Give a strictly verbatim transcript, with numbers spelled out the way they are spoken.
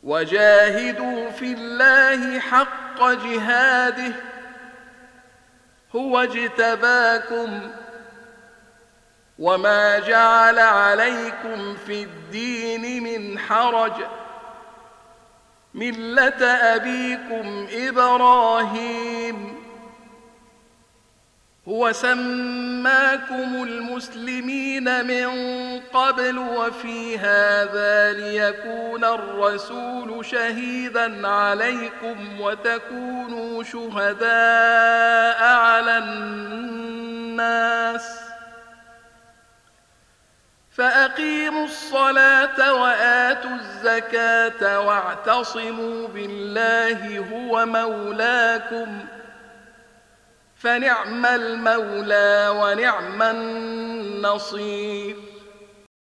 وجاهدوا في الله حق جهاده هو اجتباكم وما جعل عليكم في الدين من حرج ملة أبيكم إبراهيم هو سماكم المسلمين من قبل وفي هذا ليكون الرسول شهيدا عليكم وتكونوا شهداء على الناس فأقيموا الصلاة وآتوا الزكاة واعتصموا بالله هو مولاكم فنعم المولى ونعم النصير